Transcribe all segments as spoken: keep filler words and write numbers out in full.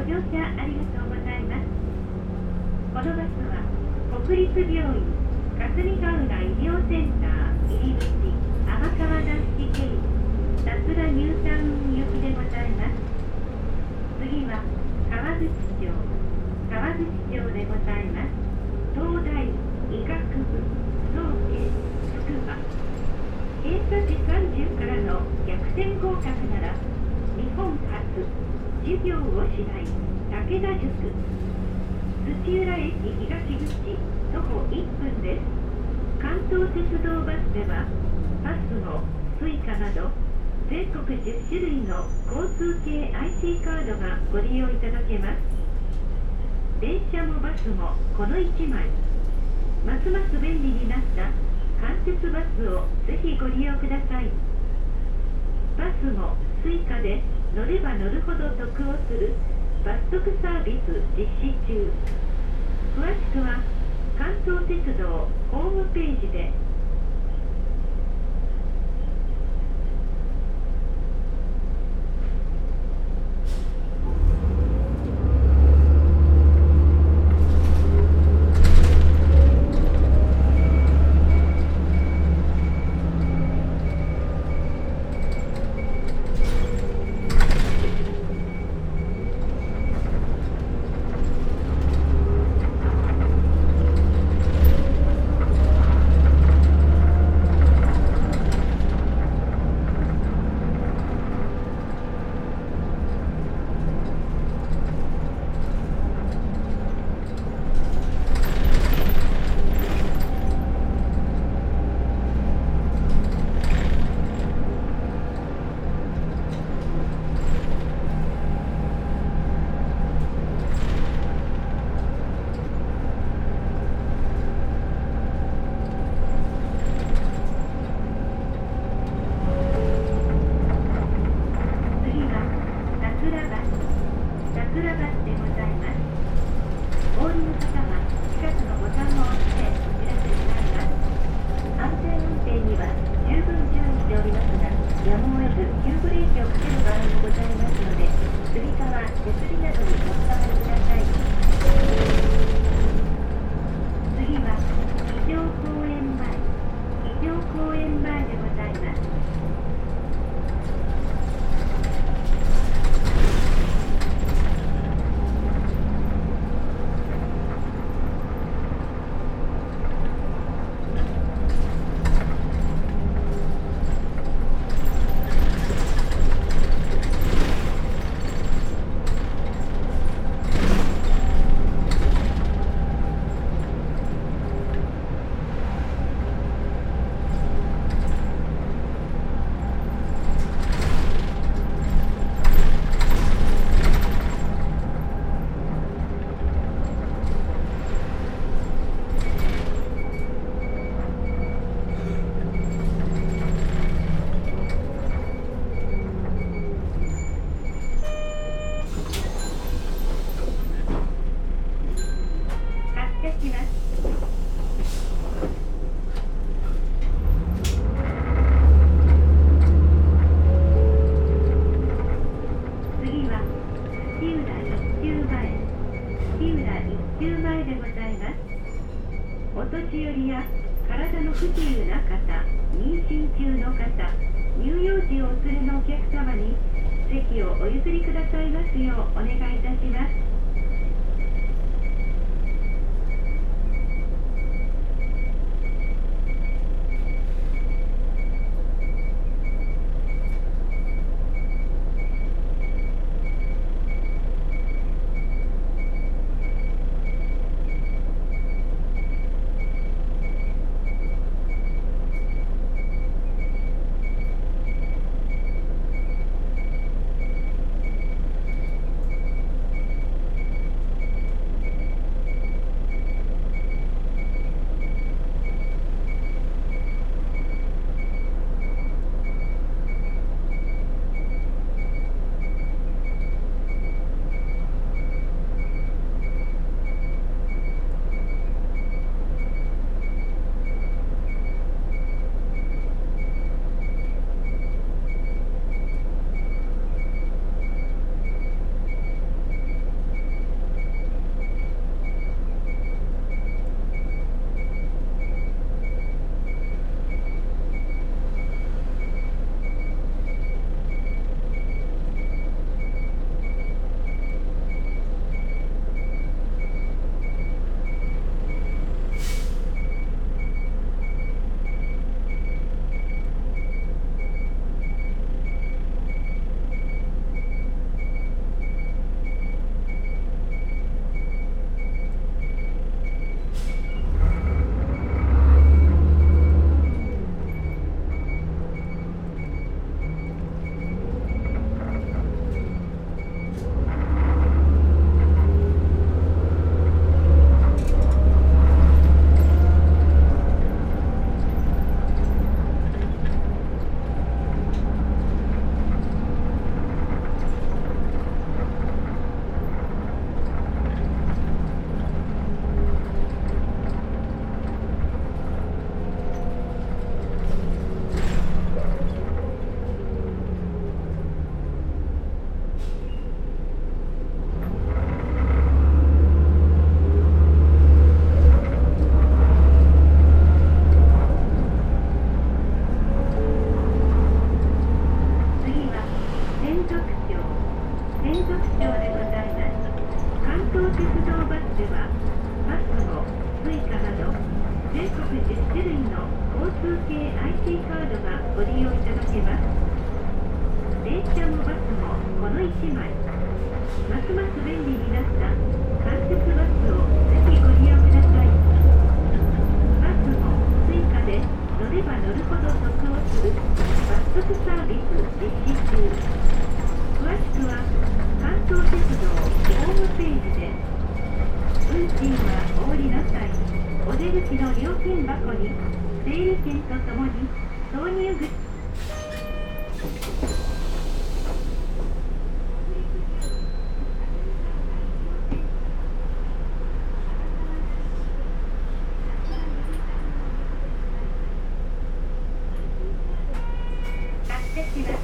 乗車ありがとうございます。このバスは国立病院霞ヶ浦医療センター入口天川団地経由さすらニュータウン行きでございます。次は川口町川口町でございます。東大医学部総計筑波偏差値さんじゅうからの逆転合格なら日本初授業をしない武田塾土浦駅東口徒歩いっぷんです。関東鉄道バスではパスモ、スイカなど全国じゅっしゅるいの交通系 アイシー カードがご利用いただけます。電車もバスもこのいちまい。ますます便利になった関鉄バスをぜひご利用ください。バスもスイカで乗れば乗るほど得をするバス得サービス実施中。詳しくは関東鉄道ホームページで。 続賞でございます。関東鉄道バスでは、パスモ、スイカなど、全国じゅっしゅるいの交通系 アイシー カードがご利用いただけます。電車もバスもこのいちまい。ますます便利になった関鉄バスをぜひご利用ください。パスもスイカで乗れば乗るほど得をする罰則サービス実施中。詳しくは関東鉄道ホームページで。運賃はお降りの際、お出口の料金箱に整理券とともに挿入口発車します。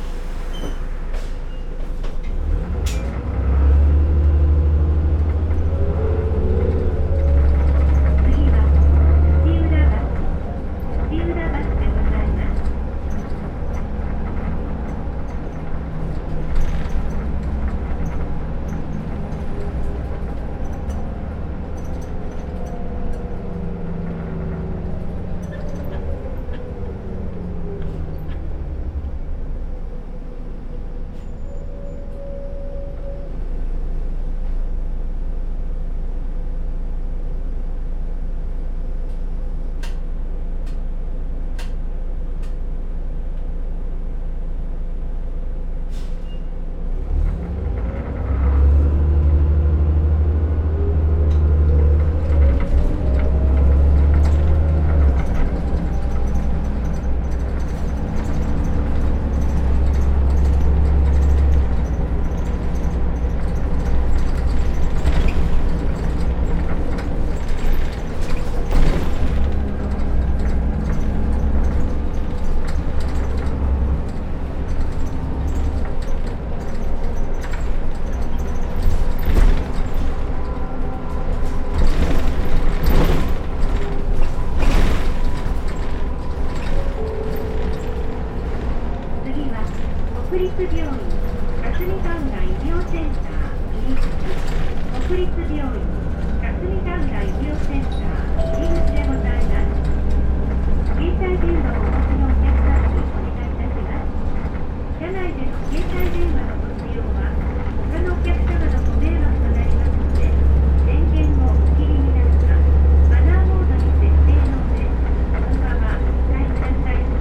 国立病院霞ヶ浦医療センター入り口。国立病院霞ヶ浦医療センター入り口でございます。携帯電話をお持ちのお客様にお願いいたします。車内での携帯電話のご使用は他のお客様のご迷惑となりますので、電源をお切りになるかマナーモードに設定の上、そのままお使いください。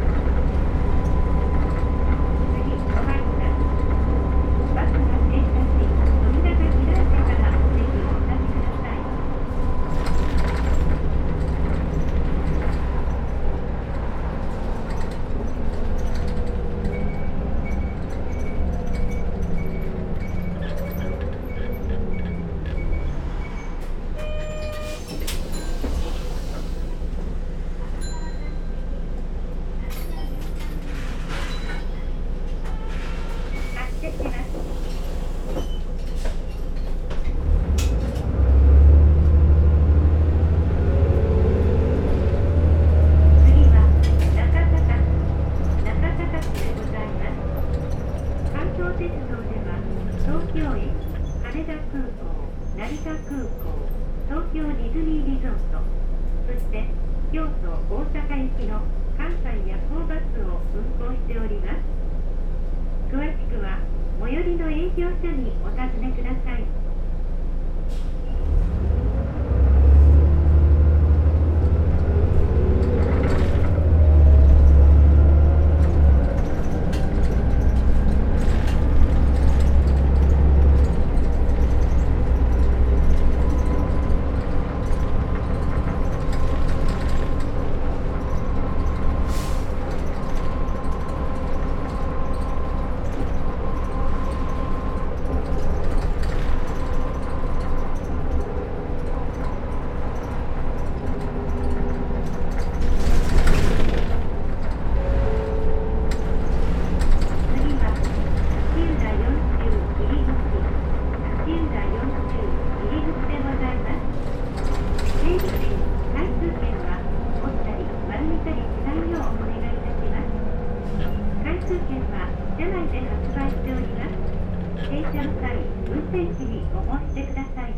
車の際、運転士にお申し出ください。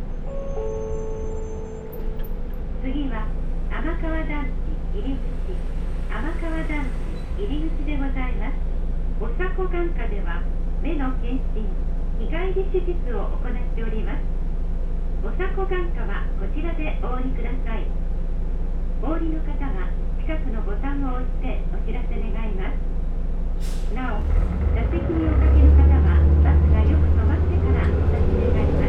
次は天川団地入り口、天川団地入り口でございます。おさこ眼科では目の検診、日帰り手術を行っております。おさこ眼科はこちらでお降りください。お降りの方は近くのボタンを押してお知らせ願います。なお、座席におかけの方はバスがよく止まってからお立ち願います。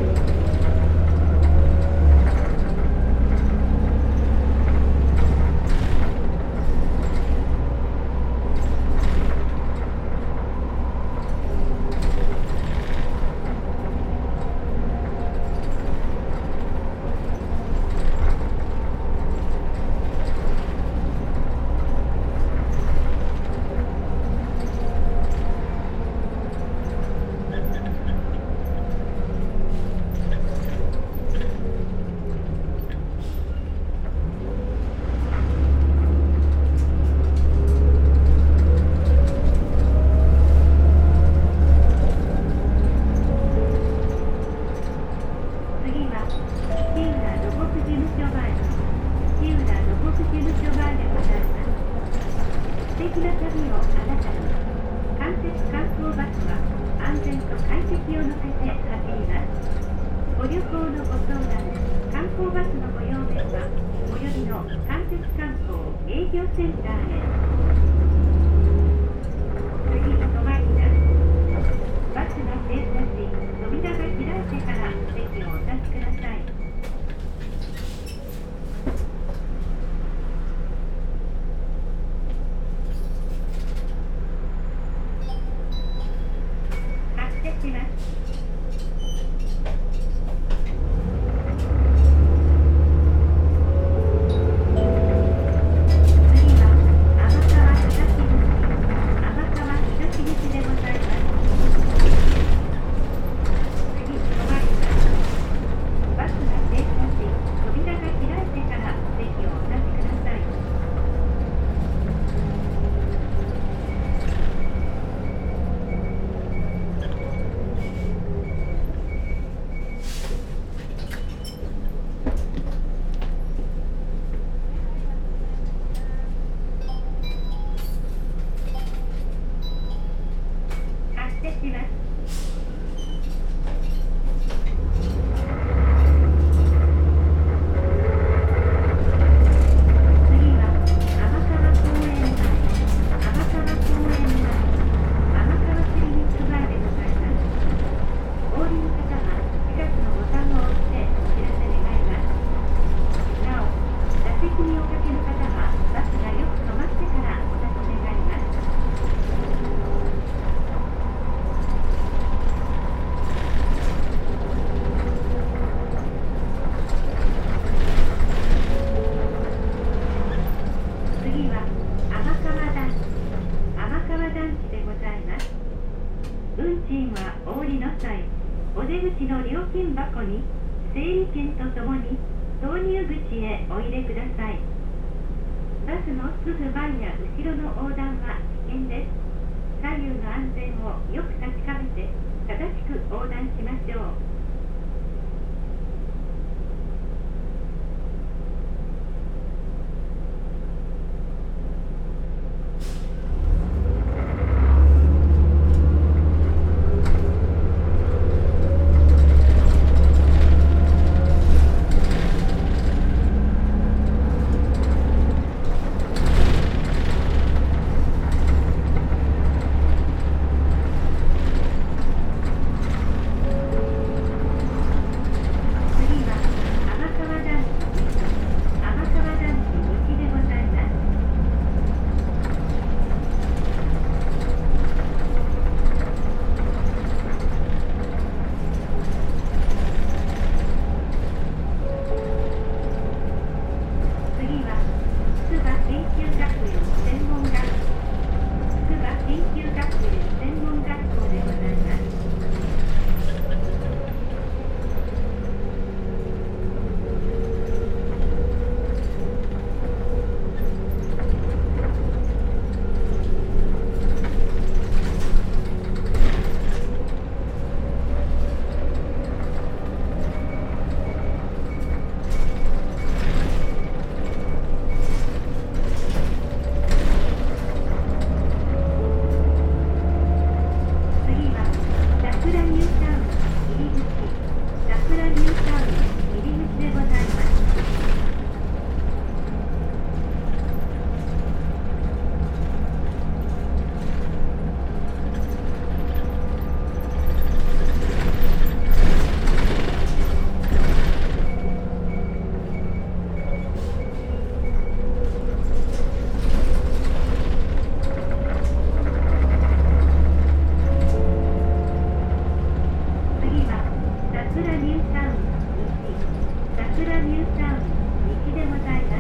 桜ニュータウン西でございます。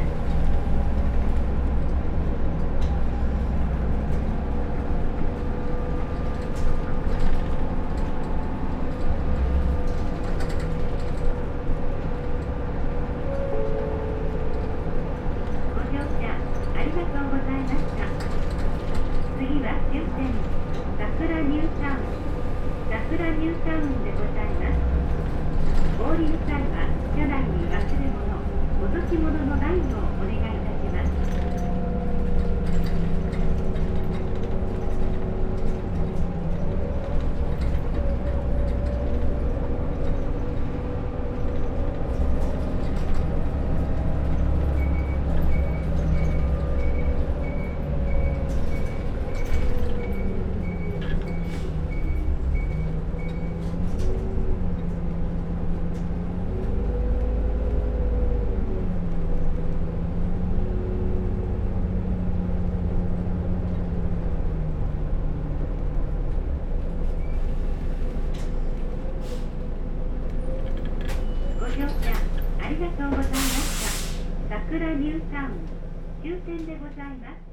ご乗車ありがとうございました。次は終点桜ニュータウン桜ニュータウンでございます。お降りの際は車内に忘れ物、落とし物のないようお願いいたします。ご乗車ありがとうございました。桜ニュータウン終点でございます。